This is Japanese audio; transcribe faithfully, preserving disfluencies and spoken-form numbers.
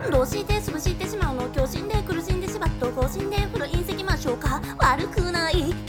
どうして潰してしまうの、狂心で苦しんでしまっと更新で古隕石ましょうか、悪くない